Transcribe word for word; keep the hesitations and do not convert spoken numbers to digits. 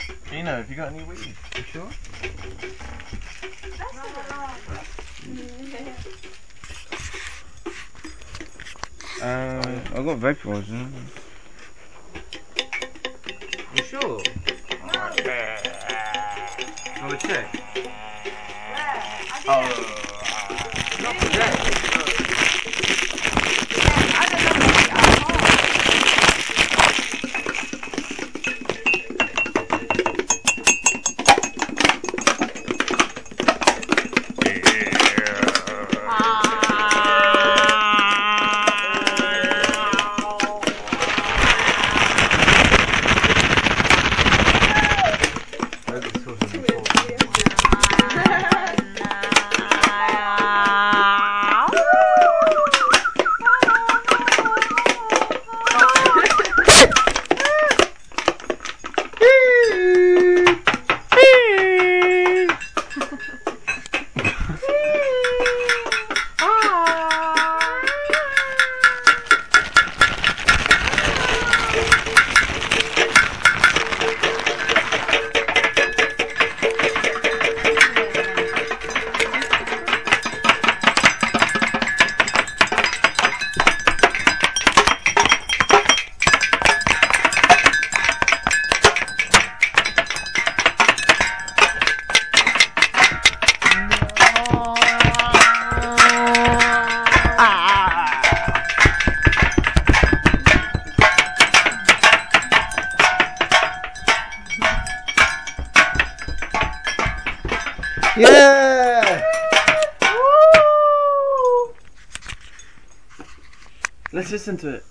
Gino, have you got any weed? You sure? Uh, I got vaporizer. You sure? Have a check. Oh, not today. Yeah! Let's listen to it.